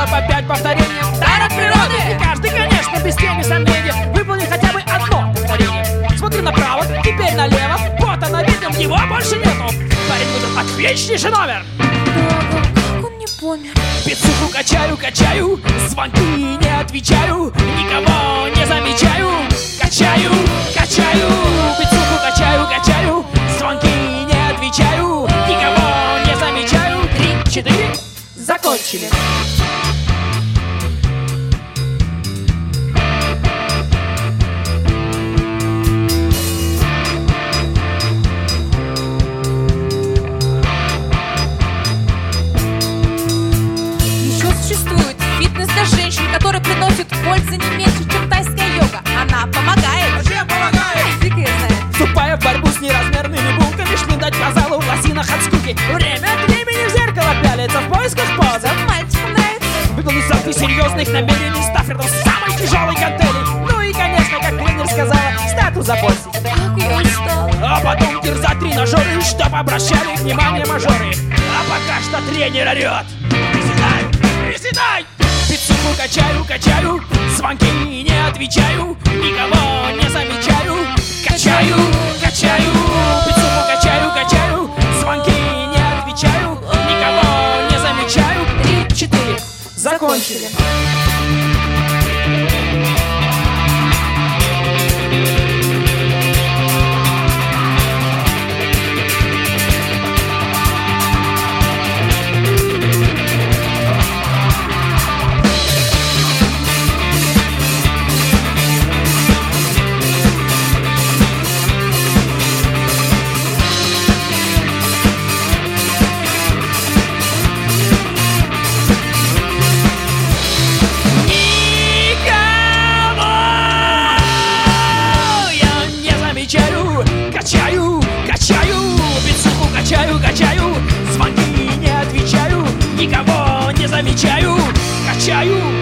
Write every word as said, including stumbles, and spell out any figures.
по пять повторений. Дар от природы, и каждый, конечно, без тени сомнения выполнит хотя бы одно повторение. Смотри направо, теперь налево. Вот она, видим, его больше нету. Парень выдал отличнейший номер. Как он не помер? Пиццуху качаю, качаю, звонки не отвечаю, никого не замечаю. Качаю, качаю, пиццуху качаю, качаю, звонки не отвечаю, никого не замечаю. Три, четыре, закончили. Еще существует фитнес для женщин, который приносит пользы не меньше, чем тайская йога. Она помогает. Чем помогает? Фиг ее знает. Вступая в борьбу с неразмерными булками, шлындать по залу в лосинах от скуки. Время от времени в зеркало пялится в поисках позы. Мальчикам нравится. Выполнить селфи серьезных намерений, став рядом с самой тяжелой гантелей. Ну и, конечно, как тренер сказала, стату запостить. Как я устала. А потом терзать тренажеры, чтоб обращали внимание мажоры. А пока что тренер орет: приседай, приседай. Пиццуху качаю, качаю, звонки не отвечаю, никого не замечаю. Качаю, качаю, пиццуху качаю, качаю, звонки не отвечаю, никого не замечаю. Три, четыре, закончили. Качаю, качаю, пиццуху качаю, качаю, звонки не отвечаю, никого не замечаю. Качаю,